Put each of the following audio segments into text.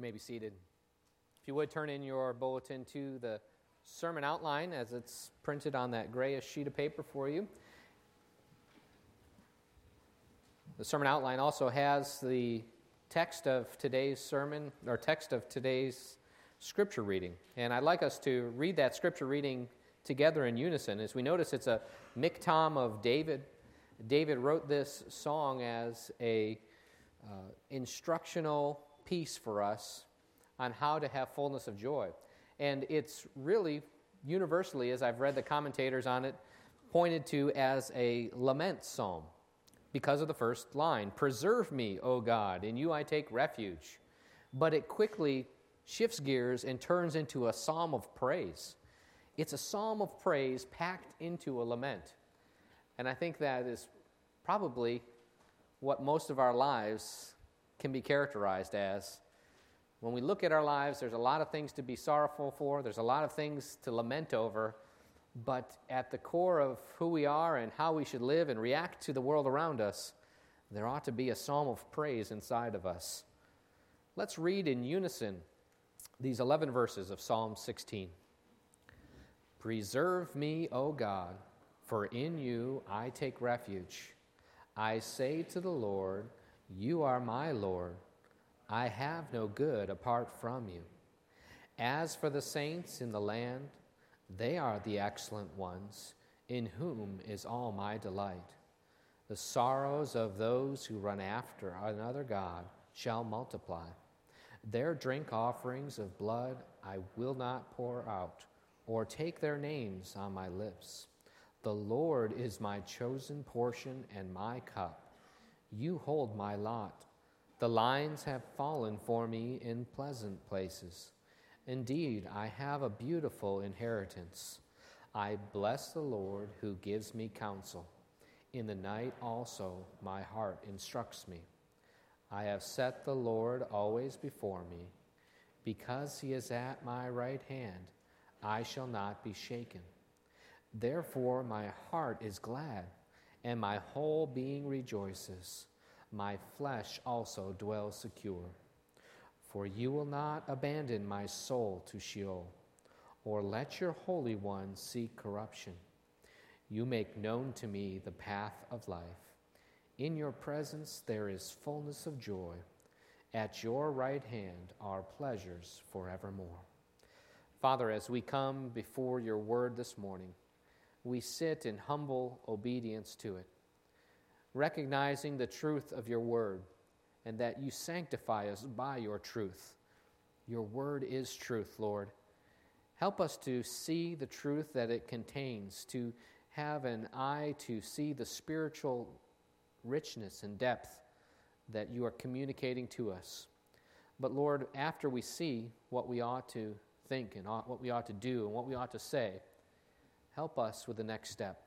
may be seated. If you would, turn in your bulletin to the sermon outline as it's printed on that grayish sheet of paper for you. The sermon outline also has the text of today's sermon, or text of today's scripture reading. And I'd like us to read that scripture reading together in unison. As we notice, it's a miktam of David. David wrote this song as a instructional piece for us on how to have fullness of joy. And it's really universally, as I've read the commentators on it, pointed to as a lament psalm because of the first line, "Preserve me, O God, in you I take refuge." But it quickly shifts gears and turns into a psalm of praise. It's a psalm of praise packed into a lament. And I think that is probably what most of our lives can be characterized as. When we look at our lives, there's a lot of things to be sorrowful for, there's a lot of things to lament over, but at the core of who we are and how we should live and react to the world around us, there ought to be a psalm of praise inside of us. Let's read in unison these 11 verses of Psalm 16. Preserve me, O God, for in you I take refuge. I say to the Lord, you are my Lord. I have no good apart from you. As for the saints in the land, they are the excellent ones, in whom is all my delight. The sorrows of those who run after another God shall multiply. Their drink offerings of blood I will not pour out, or take their names on my lips. The Lord is my chosen portion and my cup. You hold my lot. The lines have fallen for me in pleasant places. Indeed, I have a beautiful inheritance. I bless the Lord who gives me counsel. In the night also my heart instructs me. I have set the Lord always before me. Because he is at my right hand, I shall not be shaken. Therefore my heart is glad, and my whole being rejoices. My flesh also dwells secure. For you will not abandon my soul to Sheol, or let your Holy One see corruption. You make known to me the path of life. In your presence there is fullness of joy. At your right hand are pleasures forevermore. Father, as we come before your word this morning, we sit in humble obedience to it, recognizing the truth of your word and that you sanctify us by your truth. Your word is truth, Lord. Help us to see the truth that it contains, to have an eye to see the spiritual richness and depth that you are communicating to us. But Lord, after we see what we ought to think and what we ought to do and what we ought to say, help us with the next step.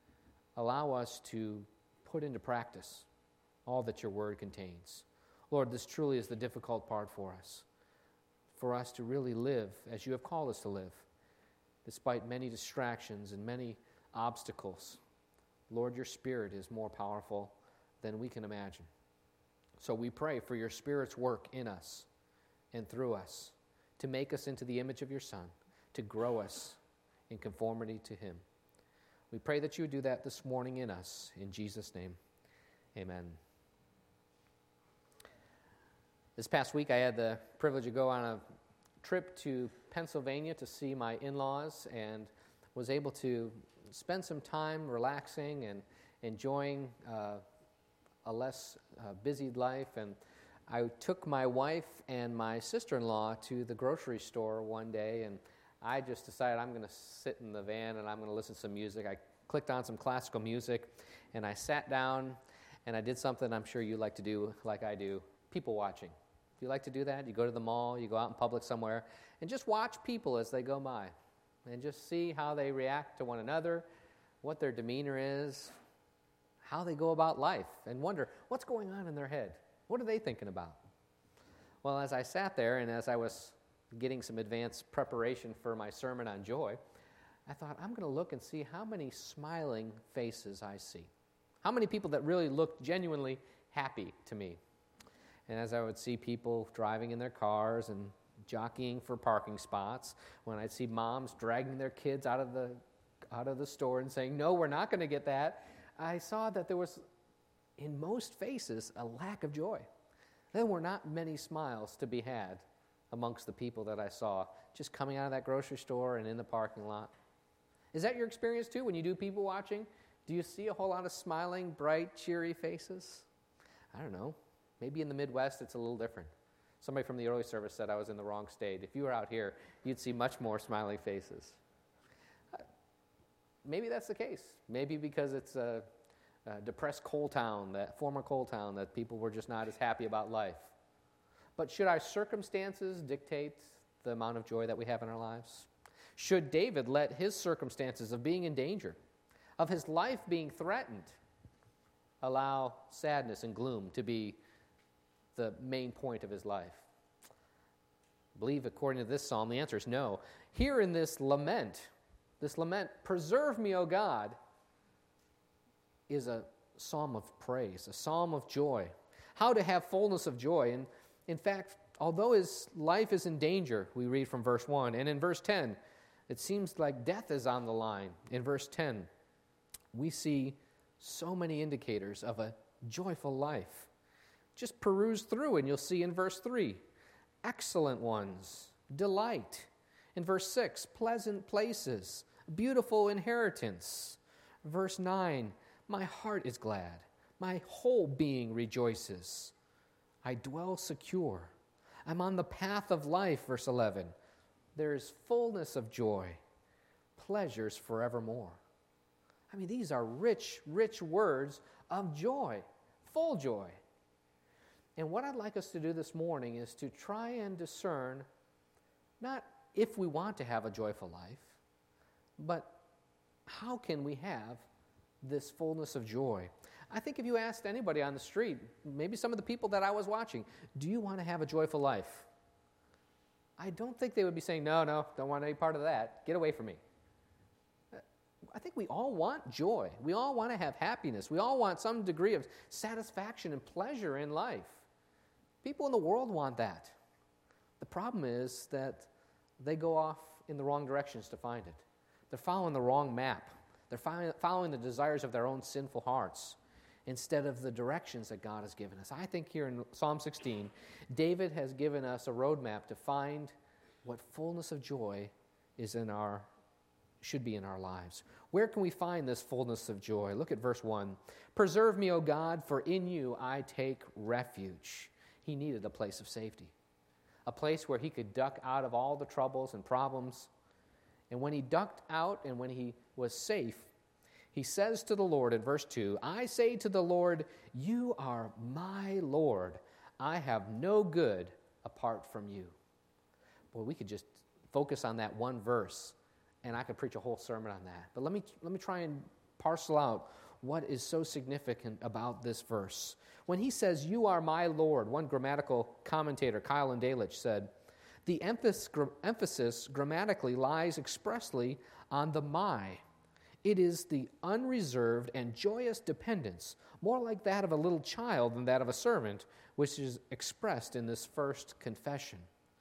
Allow us to put into practice all that your word contains. Lord, this truly is the difficult part for us to really live as you have called us to live, despite many distractions and many obstacles. Lord, your Spirit is more powerful than we can imagine. So we pray for your Spirit's work in us and through us to make us into the image of your Son, to grow us in conformity to him. We pray that you would do that this morning in us. In Jesus' name, amen. This past week I had the privilege of going on a trip to Pennsylvania to see my in-laws and was able to spend some time relaxing and enjoying a less busy life. And I took my wife and my sister-in-law to the grocery store one day, and I just decided I'm going to sit in the van and I'm going to listen to some music. I clicked on some classical music, and I sat down, and I did something I'm sure you like to do like I do, people watching. If you like to do that, you go to the mall, you go out in public somewhere, and just watch people as they go by, and just see how they react to one another, what their demeanor is, how they go about life, and wonder what's going on in their head. What are they thinking about? Well, as I sat there and as I was getting some advanced preparation for my sermon on joy, I thought, I'm going to look and see how many smiling faces I see. How many people that really look genuinely happy to me. And as I would see people driving in their cars and jockeying for parking spots, when I'd see moms dragging their kids out of the store and saying, no, we're not going to get that, I saw that there was, in most faces, a lack of joy. There were not many smiles to be had amongst the people that I saw just coming out of that grocery store and in the parking lot. Is that your experience too when you do people watching? Do you see a whole lot of smiling, bright, cheery faces? I don't know. Maybe in the Midwest it's a little different. Somebody from the early service said I was in the wrong state. If you were out here, you'd see much more smiling faces. Maybe that's the case. Maybe because it's a depressed coal town, that former coal town, that people were just not as happy about life. But should our circumstances dictate the amount of joy that we have in our lives? Should David let his circumstances of being in danger, of his life being threatened, allow sadness and gloom to be the main point of his life? I believe, according to this psalm, the answer is no. Here in this lament, preserve me, O God, is a psalm of praise, a psalm of joy. How to have fullness of joy. And in fact, although his life is in danger, we read from verse 1, and in verse 10, it seems like death is on the line. In verse 10, we see so many indicators of a joyful life. Just peruse through and you'll see in verse 3, excellent ones, delight. In verse 6, pleasant places, beautiful inheritance. Verse 9, my heart is glad, my whole being rejoices. I dwell secure. I'm on the path of life, verse 11. There is fullness of joy, pleasures forevermore. I mean, these are rich, rich words of joy, full joy. And what I'd like us to do this morning is to try and discern, not if we want to have a joyful life, but how can we have this fullness of joy? I think if you asked anybody on the street, maybe some of the people that I was watching, do you want to have a joyful life? I don't think they would be saying, no, don't want any part of that. Get away from me. I think we all want joy. We all want to have happiness. We all want some degree of satisfaction and pleasure in life. People in the world want that. The problem is that they go off in the wrong directions to find it. They're following the wrong map. They're following the desires of their own sinful hearts instead of the directions that God has given us. I think here in Psalm 16, David has given us a roadmap to find what fullness of joy should be in our lives. Where can we find this fullness of joy? Look at verse 1. Preserve me, O God, for in you I take refuge. He needed a place of safety, a place where he could duck out of all the troubles and problems. And when he ducked out and when he was safe, he says to the Lord in verse 2, I say to the Lord, you are my Lord. I have no good apart from you. Boy, we could just focus on that one verse, and I could preach a whole sermon on that. But let me try and parcel out what is so significant about this verse. When he says, you are my Lord, one grammatical commentator, Kyle and Delitzsch, said, the emphasis grammatically lies expressly on the my. It is the unreserved and joyous dependence, more like that of a little child than that of a servant, which is expressed in this first confession.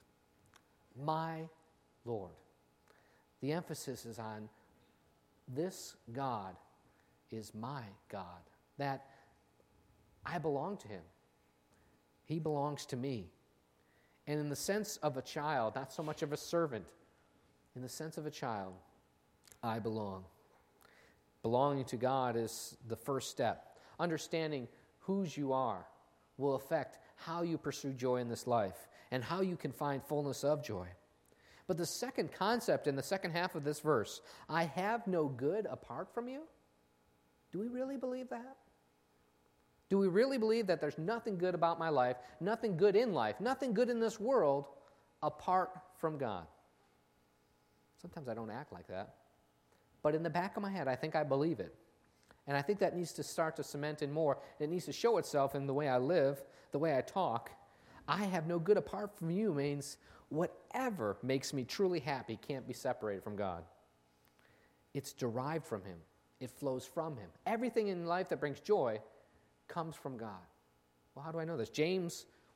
My Lord. The emphasis is on this God is my God, that I belong to him. He belongs to me. And in the sense of a child, not so much of a servant, in the sense of a child, I belong. Belonging to God is the first step. Understanding whose you are will affect how you pursue joy in this life and how you can find fullness of joy. But the second concept in the second half of this verse, I have no good apart from you, do we really believe that? Do we really believe that there's nothing good about my life, nothing good in life, nothing good in this world apart from God? Sometimes I don't act like that. But in the back of my head, I think I believe it. And I think that needs to start to cement in more. It needs to show itself in the way I live, the way I talk. I have no good apart from you means whatever makes me truly happy can't be separated from God. It's derived from him. It flows from him. Everything in life that brings joy comes from God. Well, how do I know this? James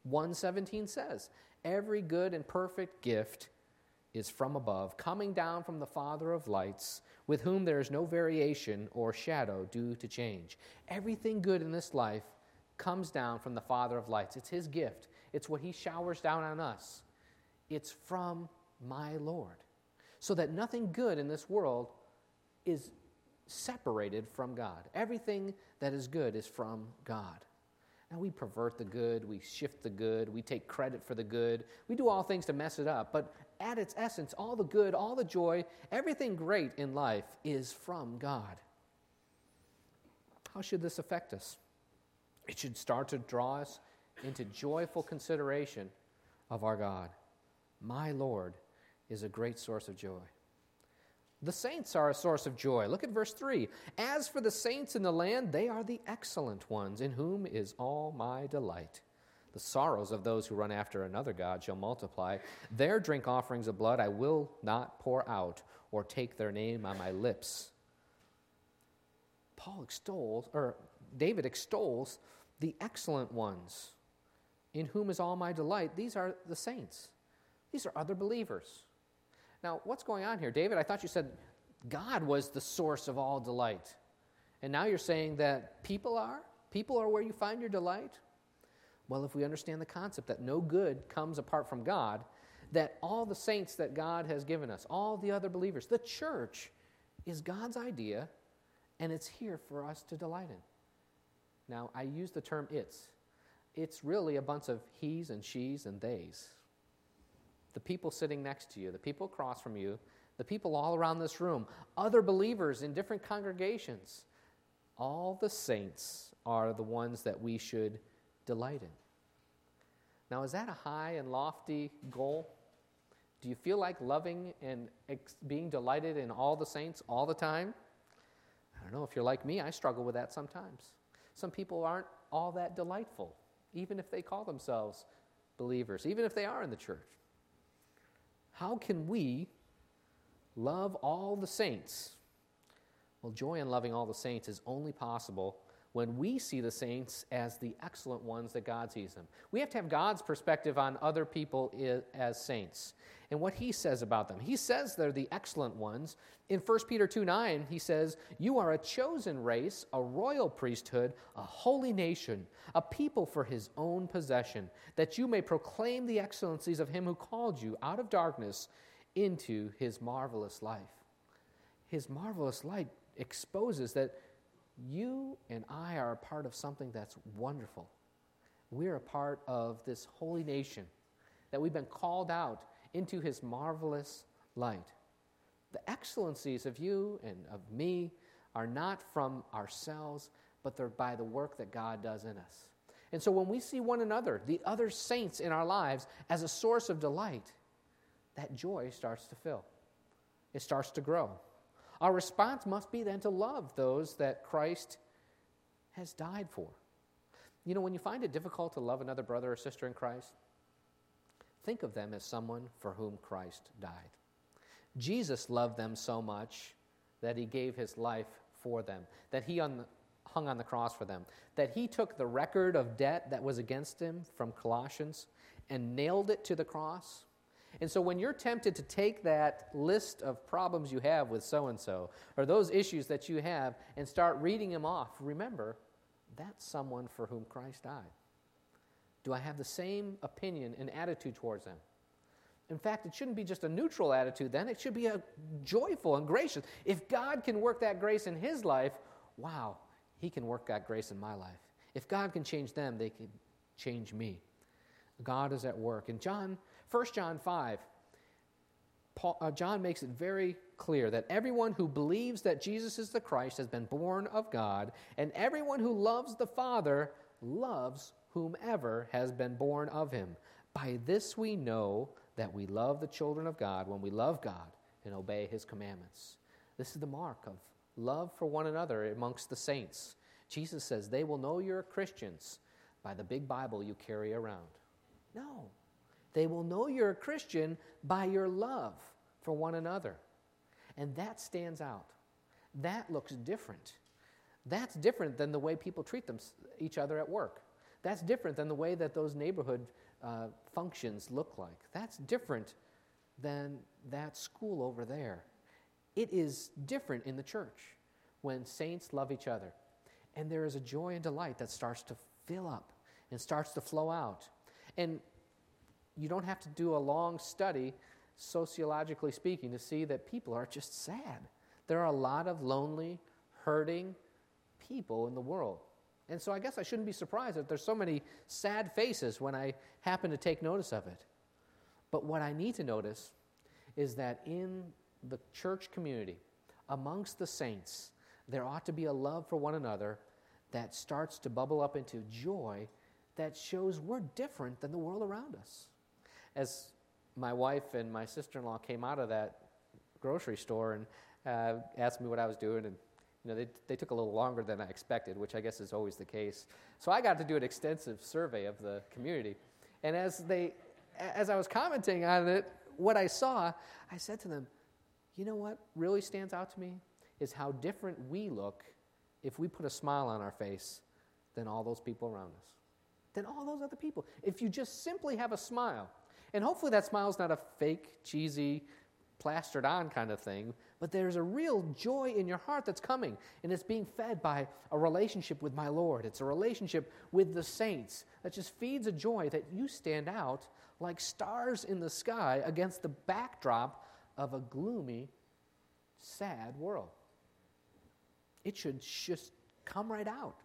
1:17 says, every good and perfect gift is from above, coming down from the Father of lights, with whom there is no variation or shadow due to change. Everything good in this life comes down from the Father of lights. It's his gift. It's what he showers down on us. It's from my Lord. So that nothing good in this world is separated from God. Everything that is good is from God. And we pervert the good, we shift the good, we take credit for the good. We do all things to mess it up. But at its essence, all the good, all the joy, everything great in life is from God. How should this affect us? It should start to draw us into joyful consideration of our God. My Lord is a great source of joy. The saints are a source of joy. Look at verse 3. As for the saints in the land, they are the excellent ones, in whom is all my delight. The sorrows of those who run after another god shall multiply. Their drink offerings of blood I will not pour out, or take their name on my lips. David extols the excellent ones, in whom is all my delight. These are the saints. These are other believers. Now, what's going on here? David, I thought you said God was the source of all delight. And now you're saying that people are? People are where you find your delight? Well, if we understand the concept that no good comes apart from God, that all the saints that God has given us, all the other believers, the church is God's idea, and it's here for us to delight in. Now, I use the term it's. It's really a bunch of he's and she's and they's. The people sitting next to you, the people across from you, the people all around this room, other believers in different congregations. All the saints are the ones that we should delight in. Now, is that a high and lofty goal? Do you feel like loving and being delighted in all the saints all the time? I don't know. If you're like me, I struggle with that sometimes. Some people aren't all that delightful, even if they call themselves believers, even if they are in the church. How can we love all the saints? Well, joy in loving all the saints is only possible when we see the saints as the excellent ones that God sees them. We have to have God's perspective on other people as saints and what he says about them. He says they're the excellent ones. In 1 Peter 2:9, he says, you are a chosen race, a royal priesthood, a holy nation, a people for his own possession, that you may proclaim the excellencies of him who called you out of darkness into his marvelous light. His marvelous light exposes that you and I are a part of something that's wonderful. We're a part of this holy nation, that we've been called out into his marvelous light. The excellencies of you and of me are not from ourselves, but they're by the work that God does in us. And so when we see one another, the other saints in our lives, as a source of delight, that joy starts to fill. It starts to grow. Our response must be then to love those that Christ has died for. You know, when you find it difficult to love another brother or sister in Christ, think of them as someone for whom Christ died. Jesus loved them so much that he gave his life for them, that he hung on the cross for them, that he took the record of debt that was against him from Colossians and nailed it to the cross. And so when you're tempted to take that list of problems you have with so-and-so, or those issues that you have, and start reading them off, remember, that's someone for whom Christ died. Do I have the same opinion and attitude towards them? In fact, it shouldn't be just a neutral attitude then. It should be a joyful and gracious. If God can work that grace in his life, wow, he can work that grace in my life. If God can change them, they can change me. God is at work. In 1 John 5, John makes it very clear that everyone who believes that Jesus is the Christ has been born of God, and everyone who loves the Father loves whomever has been born of him. By this we know that we love the children of God when we love God and obey his commandments. This is the mark of love for one another amongst the saints. Jesus says they will know you're Christians by the big Bible you carry around. No. They will know you're a Christian by your love for one another. And that stands out. That looks different. That's different than the way people treat each other at work. That's different than the way that those neighborhood functions look like. That's different than that school over there. It is different in the church when saints love each other. And there is a joy and delight that starts to fill up and starts to flow out. And you don't have to do a long study, sociologically speaking, to see that people are just sad. There are a lot of lonely, hurting people in the world. And so I guess I shouldn't be surprised that there's so many sad faces when I happen to take notice of it. But what I need to notice is that in the church community, amongst the saints, there ought to be a love for one another that starts to bubble up into joy that shows we're different than the world around us. As my wife and my sister-in-law came out of that grocery store and asked me what I was doing, and they took a little longer than I expected, which I guess is always the case. So I got to do an extensive survey of the community. And as I was commenting on it, what I saw, I said to them, you know what really stands out to me is how different we look if we put a smile on our face than all those people around us, than all those other people. If you just simply have a smile, and hopefully that smile is not a fake, cheesy, plastered on kind of thing, but there's a real joy in your heart that's coming, and it's being fed by a relationship with my Lord. It's a relationship with the saints that just feeds a joy that you stand out like stars in the sky against the backdrop of a gloomy, sad world. It should just come right out.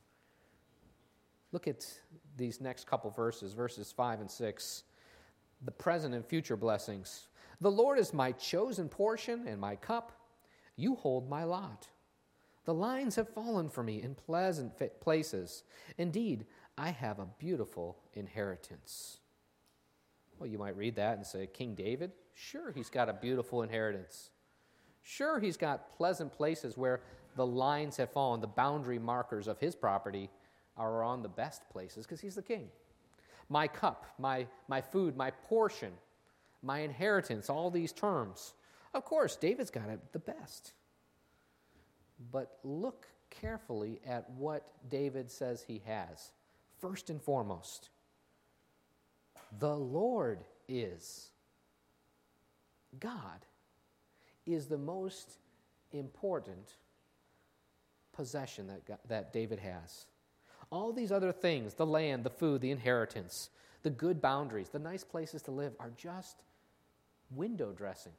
Look at these next couple verses 5 and 6. The present and future blessings. The Lord is my chosen portion and my cup. You hold my lot. The lines have fallen for me in pleasant places. Indeed, I have a beautiful inheritance. Well, you might read that and say, King David? Sure, he's got a beautiful inheritance. Sure, he's got pleasant places where the lines have fallen. The boundary markers of his property are on the best places because he's the king. My cup, my food, my portion, my inheritance, all these terms. Of course, David's got it the best. But look carefully at what David says he has. First and foremost, the Lord is. God is the most important possession that David has. All these other things, the land, the food, the inheritance, the good boundaries, the nice places to live, are just window dressing.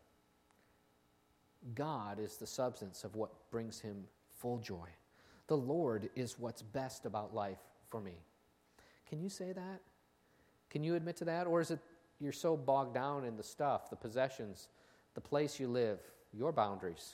God is the substance of what brings him full joy. The Lord is what's best about life for me. Can you say that? Can you admit to that? Or is it you're so bogged down in the stuff, the possessions, the place you live, your boundaries?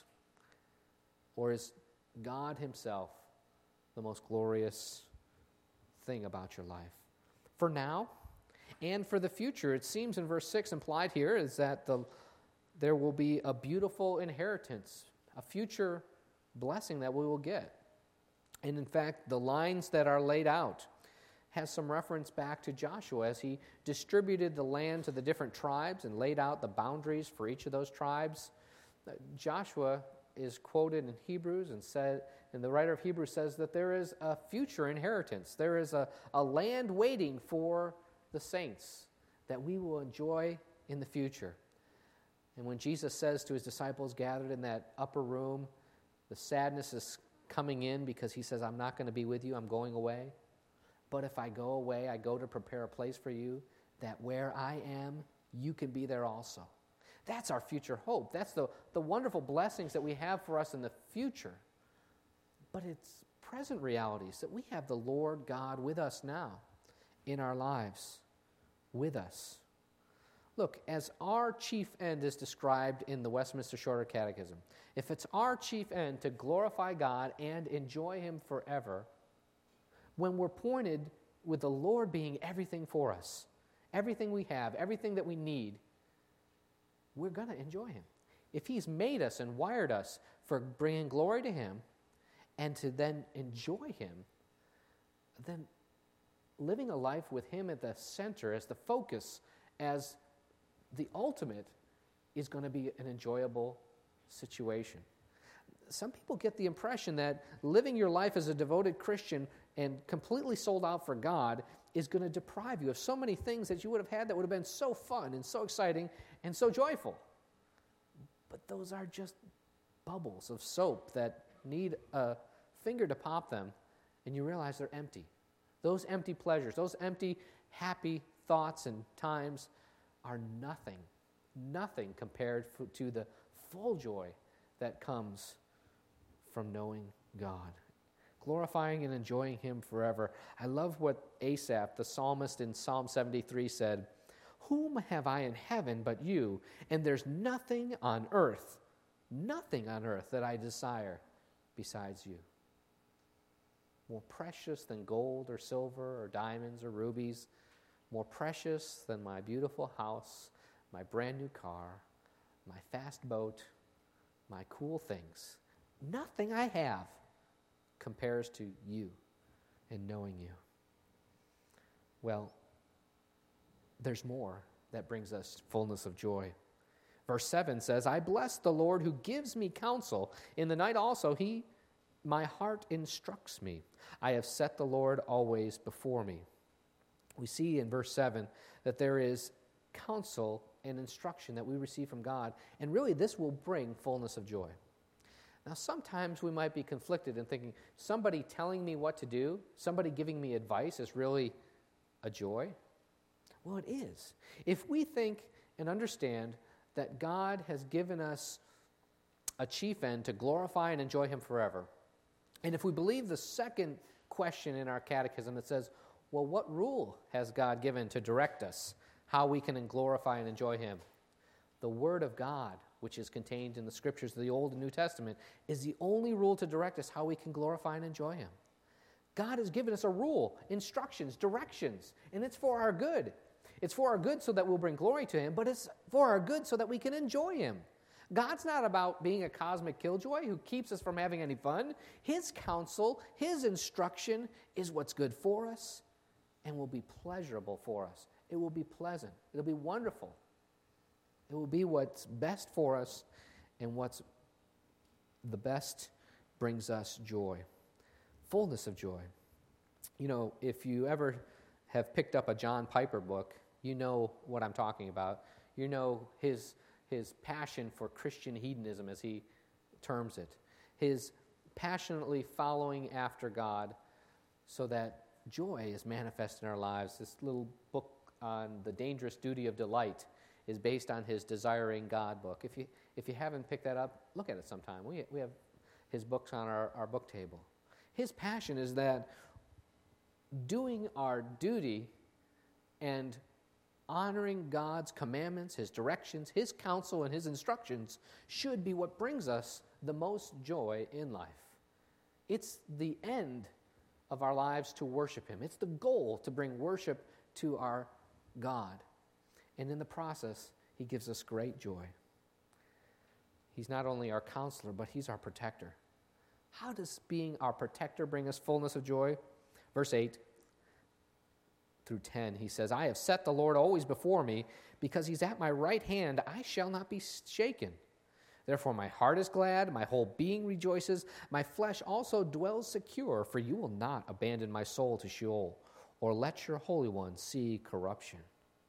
Or is God himself the most glorious thing about your life? For now and for the future, it seems in verse 6 implied here is that there will be a beautiful inheritance, a future blessing that we will get. And in fact, the lines that are laid out has some reference back to Joshua as he distributed the land to the different tribes and laid out the boundaries for each of those tribes. Joshua is quoted in Hebrews and the writer of Hebrews says that there is a future inheritance. There is a land waiting for the saints that we will enjoy in the future. And when Jesus says to his disciples gathered in that upper room, the sadness is coming in because he says, I'm not going to be with you, I'm going away. But if I go away, I go to prepare a place for you, that where I am, you can be there also. That's our future hope. That's the wonderful blessings that we have for us in the future. But it's present realities that we have the Lord God with us now in our lives, with us. Look, as our chief end is described in the Westminster Shorter Catechism, if it's our chief end to glorify God and enjoy him forever, when we're pointed with the Lord being everything for us, everything we have, everything that we need, we're going to enjoy him. If he's made us and wired us for bringing glory to him and to then enjoy him, then living a life with him at the center, as the focus, as the ultimate, is going to be an enjoyable situation. Some people get the impression that living your life as a devoted Christian and completely sold out for God is going to deprive you of so many things that you would have had that would have been so fun and so exciting and so joyful. But those are just bubbles of soap that need a finger to pop them, and you realize they're empty. Those empty pleasures, those empty, happy thoughts and times are nothing compared to the full joy that comes from knowing God, glorifying and enjoying Him forever. I love what Asaph, the psalmist in Psalm 73 said, "Whom have I in heaven but you? And there's nothing on earth that I desire besides you." More precious than gold or silver or diamonds or rubies, more precious than my beautiful house, my brand new car, my fast boat, my cool things. Nothing I have compares to you and knowing you. Well, there's more that brings us fullness of joy. Verse 7 says, "I bless the Lord who gives me counsel. In the night also my heart instructs me. I have set the Lord always before me." We see in verse 7 that there is counsel and instruction that we receive from God, and really this will bring fullness of joy. Now, sometimes we might be conflicted in thinking, somebody telling me what to do, somebody giving me advice is really a joy. Well, it is. If we think and understand that God has given us a chief end to glorify and enjoy Him forever, and if we believe the second question in our catechism that says, well, what rule has God given to direct us how we can glorify and enjoy Him? The Word of God, which is contained in the Scriptures of the Old and New Testament, is the only rule to direct us how we can glorify and enjoy Him. God has given us a rule, instructions, directions, and it's for our good. It's for our good so that we'll bring glory to Him, but it's for our good so that we can enjoy Him. God's not about being a cosmic killjoy who keeps us from having any fun. His counsel, His instruction is what's good for us and will be pleasurable for us. It will be pleasant. It'll be wonderful. It will be what's best for us, and what's the best brings us joy. Fullness of joy. You know, if you ever have picked up a John Piper book, you know what I'm talking about. You know his passion for Christian hedonism, as he terms it. His passionately following after God so that joy is manifest in our lives. This little book on the dangerous duty of delight is based on his Desiring God book. If you haven't picked that up, look at it sometime. We have his books on our book table. His passion is that doing our duty and honoring God's commandments, His directions, His counsel, and His instructions should be what brings us the most joy in life. It's the end of our lives to worship Him. It's the goal to bring worship to our God. And in the process, He gives us great joy. He's not only our counselor, but He's our protector. How does being our protector bring us fullness of joy? Verse 8 through 10, he says, "I have set the Lord always before me, because He's at my right hand, I shall not be shaken. Therefore my heart is glad, my whole being rejoices, my flesh also dwells secure, for you will not abandon my soul to Sheol, or let your Holy One see corruption."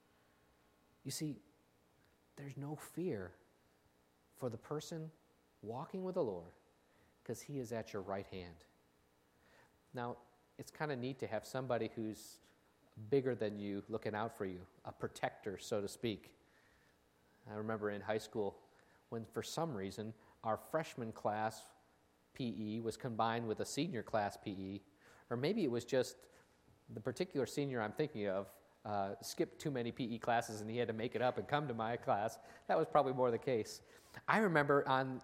You see, there's no fear for the person walking with the Lord, because He is at your right hand. Now, it's kind of neat to have somebody who's bigger than you looking out for you, a protector, so to speak. I remember in high school when, for some reason, our freshman class PE was combined with a senior class PE, or maybe it was just the particular senior I'm thinking of skipped too many PE classes and he had to make it up and come to my class. That was probably more the case. I remember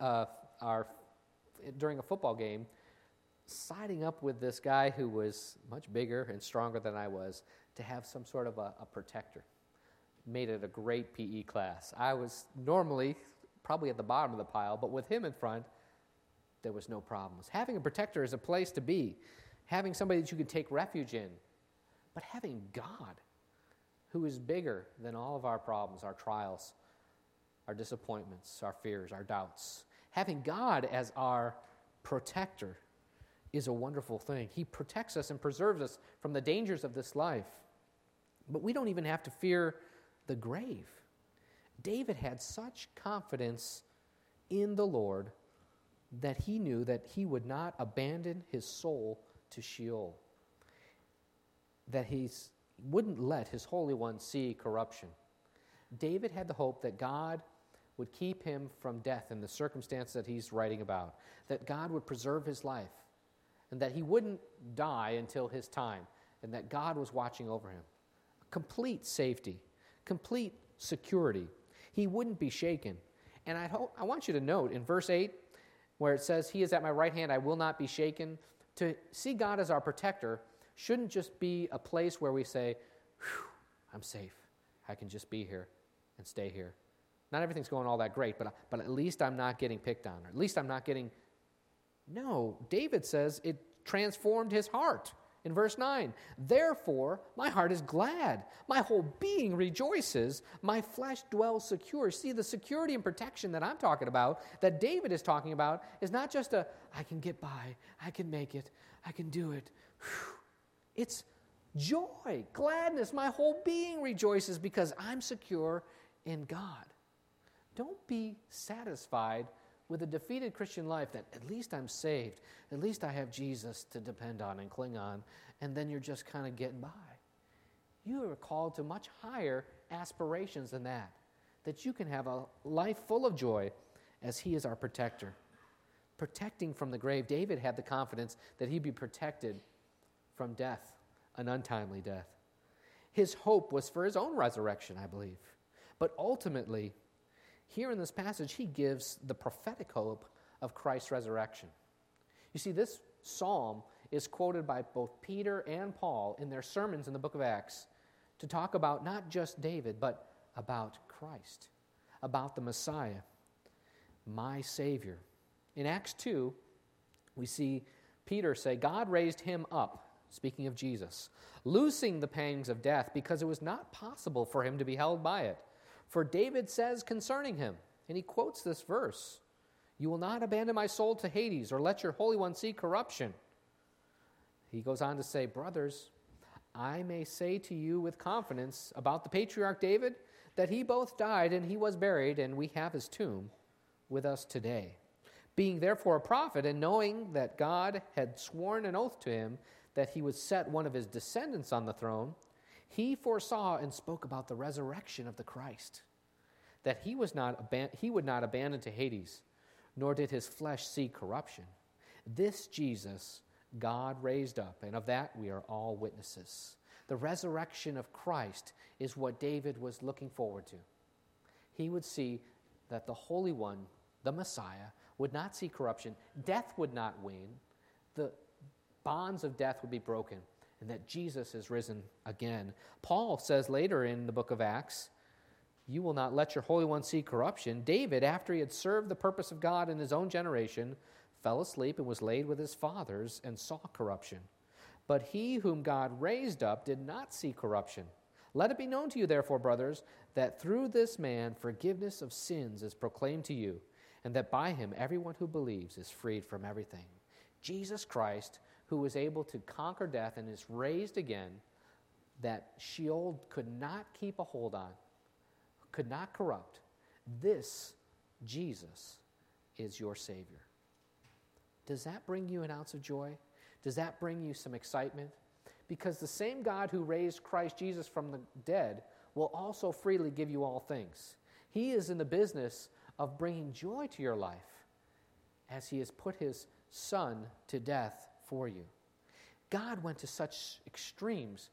during a football game, siding up with this guy who was much bigger and stronger than I was to have some sort of a protector. Made it a great PE class. I was normally probably at the bottom of the pile, but with him in front, there was no problems. Having a protector is a place to be. Having somebody that you can take refuge in. But having God, who is bigger than all of our problems, our trials, our disappointments, our fears, our doubts. Having God as our protector is a wonderful thing. He protects us and preserves us from the dangers of this life. But we don't even have to fear the grave. David had such confidence in the Lord that he knew that he would not abandon his soul to Sheol, that he wouldn't let his Holy One see corruption. David had the hope that God would keep him from death in the circumstance that he's writing about, that God would preserve his life, and that he wouldn't die until his time, and that God was watching over him. Complete safety, complete security. He wouldn't be shaken. And I want you to note in verse 8, where it says, "He is at my right hand, I will not be shaken." To see God as our protector shouldn't just be a place where we say, I'm safe. I can just be here and stay here. Not everything's going all that great, but at least I'm not getting picked on, or at least I'm not getting... No, David says it transformed his heart. In verse 9, "Therefore my heart is glad, my whole being rejoices, my flesh dwells secure." See, the security and protection that I'm talking about, that David is talking about, is not just I can get by, I can make it, I can do it. It's joy, gladness. My whole being rejoices because I'm secure in God. Don't be satisfied with a defeated Christian life that at least I'm saved, at least I have Jesus to depend on and cling on, and then you're just kind of getting by. You are called to much higher aspirations than that you can have a life full of joy as he is our protector. Protecting from the grave, David had the confidence that he'd be protected from death, an untimely death. His hope was for his own resurrection, I believe. But ultimately, here in this passage, he gives the prophetic hope of Christ's resurrection. You see, this psalm is quoted by both Peter and Paul in their sermons in the book of Acts to talk about not just David, but about Christ, about the Messiah, my Savior. In Acts 2, we see Peter say, "God raised him up," speaking of Jesus, "loosing the pangs of death, because it was not possible for him to be held by it. For David says concerning him," and he quotes this verse, "You will not abandon my soul to Hades, or let your Holy One see corruption." He goes on to say, "Brothers, I may say to you with confidence about the patriarch David, that he both died and he was buried, and we have his tomb with us today. Being therefore a prophet, and knowing that God had sworn an oath to him that he would set one of his descendants on the throne, he foresaw and spoke about the resurrection of the Christ, that he would not abandon to Hades, nor did his flesh see corruption. This Jesus God raised up, and of that we are all witnesses." The resurrection of Christ is what David was looking forward to. He would see that the Holy One, the Messiah, would not see corruption. Death would not win. The bonds of death would be broken, and that Jesus is risen again. Paul says later in the book of Acts, "You will not let your Holy One see corruption." David, after he had served the purpose of God in his own generation, fell asleep and was laid with his fathers and saw corruption. But he whom God raised up did not see corruption. Let it be known to you, therefore, brothers, that through this man forgiveness of sins is proclaimed to you, and that by him everyone who believes is freed from everything. Jesus Christ, who was able to conquer death and is raised again, that Sheol could not keep a hold on, could not corrupt. This Jesus is your Savior. Does that bring you an ounce of joy? Does that bring you some excitement? Because the same God who raised Christ Jesus from the dead will also freely give you all things. He is in the business of bringing joy to your life as he has put his Son to death for you. God went to such extremes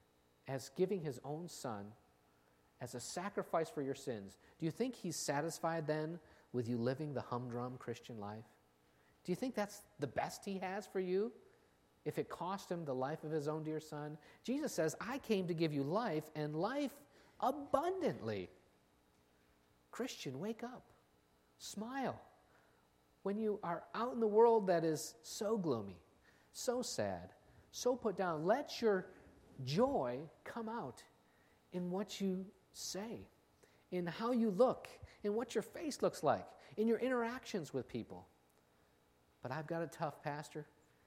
as giving his own Son as a sacrifice for your sins. Do you think he's satisfied then with you living the humdrum Christian life? Do you think that's the best he has for you if it cost him the life of his own dear Son? Jesus says, "I came to give you life, and life abundantly." Christian, wake up. Smile. When you are out in the world that is so gloomy, so sad, so put down, let your joy come out in what you say, in how you look, in what your face looks like, in your interactions with people. "But I've got a tough pastor.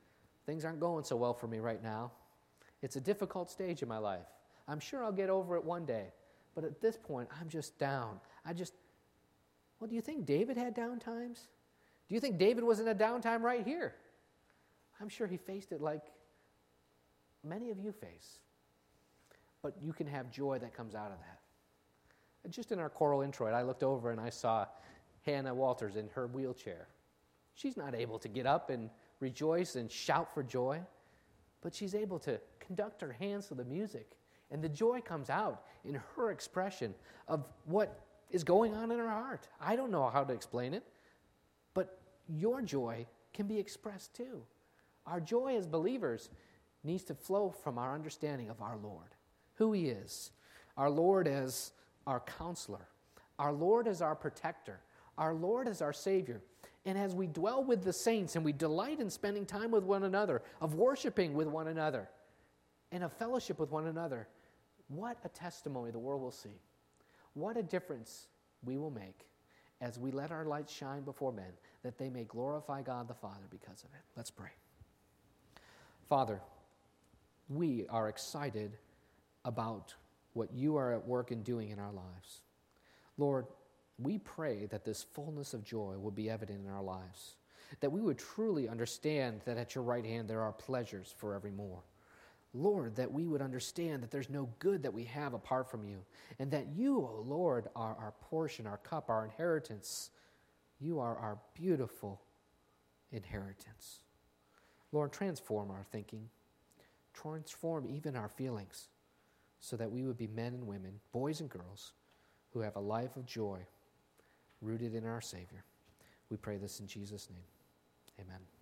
Things aren't going so well for me right now. It's a difficult stage in my life. I'm sure I'll get over it one day. But at this point, I'm just down. Well, do you think David had down times? Do you think David was in a downtime right here? I'm sure he faced it like many of you face. But you can have joy that comes out of that. And just in our choral introit, I looked over and I saw Hannah Walters in her wheelchair. She's not able to get up and rejoice and shout for joy, but she's able to conduct her hands to the music. And the joy comes out in her expression of what is going on in her heart. I don't know how to explain it, but your joy can be expressed too. Our joy as believers needs to flow from our understanding of our Lord, who He is, our Lord as our counselor, our Lord as our protector, our Lord as our Savior. And as we dwell with the saints and we delight in spending time with one another, of worshiping with one another, and of fellowship with one another, what a testimony the world will see. What a difference we will make as we let our light shine before men, that they may glorify God the Father because of it. Let's pray. Father, we are excited about what you are at work and doing in our lives. Lord, we pray that this fullness of joy will be evident in our lives, that we would truly understand that at your right hand there are pleasures forevermore. Lord, that we would understand that there's no good that we have apart from you, and that you, O Lord, are our portion, our cup, our inheritance. You are our beautiful inheritance. Lord, transform our thinking, transform even our feelings, so that we would be men and women, boys and girls, who have a life of joy rooted in our Savior. We pray this in Jesus' name. Amen.